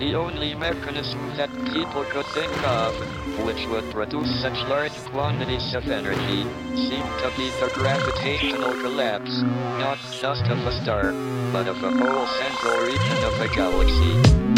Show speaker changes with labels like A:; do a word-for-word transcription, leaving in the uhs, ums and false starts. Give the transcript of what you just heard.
A: The only mechanism that people could think of, which would produce such large quantities of energy, seemed to be the gravitational collapse, not just of a star, but of a whole central region of a galaxy.